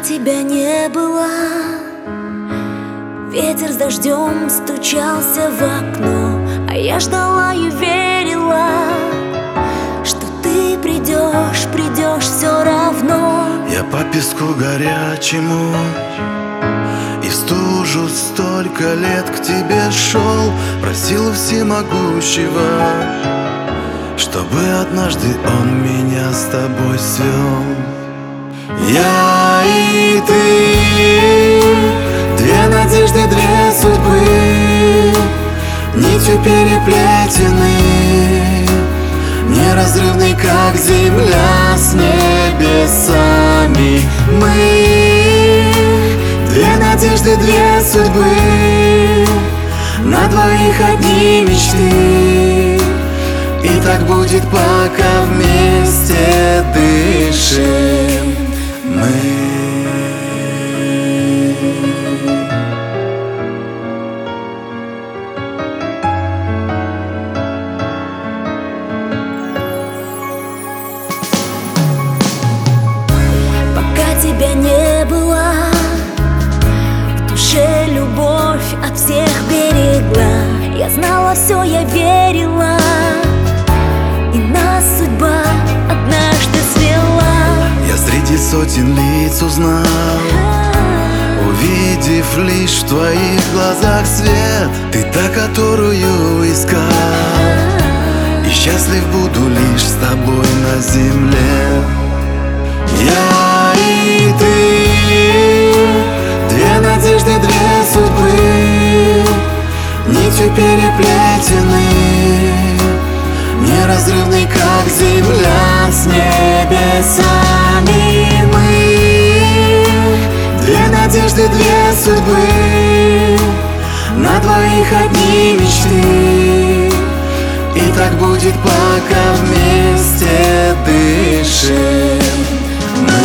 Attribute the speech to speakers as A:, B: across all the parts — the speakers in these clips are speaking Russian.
A: тебя не было, ветер с дождем стучался в окно, а я ждала и верила, что ты придешь, придешь все равно.
B: Я по песку горячему и в стужу столько лет к тебе шел, просил у всемогущего, чтобы однажды он меня с тобой свел. Я и ты, две надежды, две судьбы, нитью переплетены, неразрывны, как земля с небесами. Мы две надежды, две судьбы, на двоих одни мечты. И так будет, пока вместе дышим мы.
A: Пока тебя не было, в душе любовь от всех берегла. Я знала все, я верила, и нас судьба однажды свела.
B: Я среди сотен лиц узнал, увидев лишь в твоих глазах свет. Ты та, которую искал, и счастлив буду лишь с тобой на земле. Я и ты, две надежды, две судьбы, нитью переплетены, неразрывны, как земля с небесами. Мы две надежды, две судьбы, на двоих одни мечты. И так будет, пока вместе дышим мы.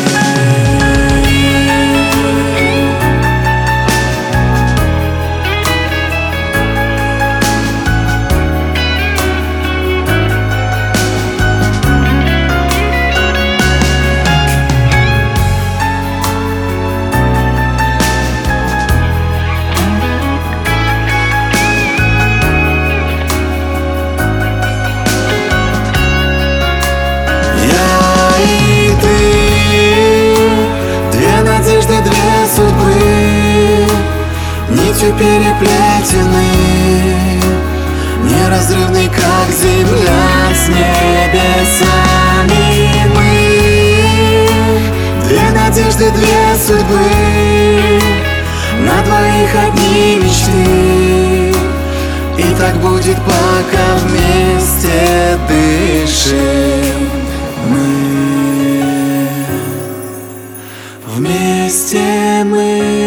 B: Нитью переплетены, неразрывны, как земля с небесами. Мы две надежды, две судьбы, на двоих одни мечты. И так будет, пока вместе дышим мы. Вместе мы.